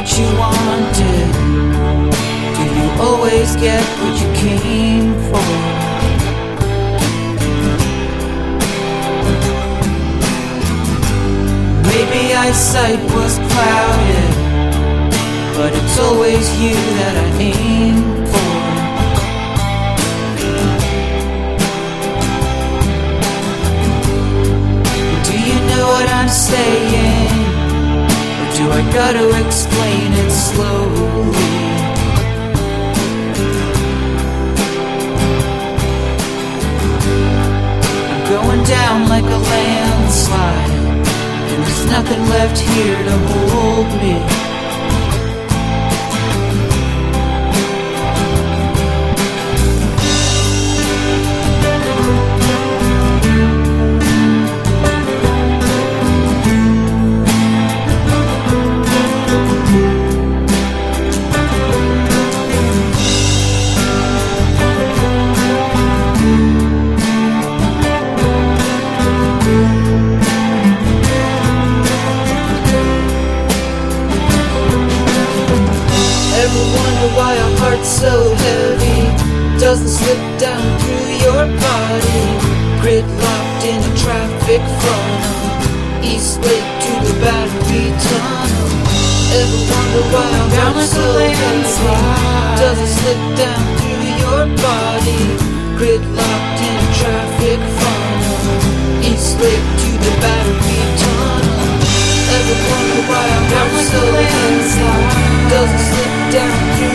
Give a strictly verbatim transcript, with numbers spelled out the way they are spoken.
what you wanted? Do you always get what you came for? Maybe eyesight was clouded, but it's always you that I aim for. Do you know what I'm saying? Or do I gotta explain it slowly? I'm going down like a landslide, and there's nothing left here to hold me. Ever wonder why a heart so heavy doesn't slip down through your body? Gridlocked in a traffic funnel, East Lake to the Battery Tunnel. Ever wonder why a heart so heavy doesn't slip down through your body? Gridlocked in a traffic funnel, East Lake to the Battery Tunnel. Ever wonder why a heart so heavy doesn't slip down through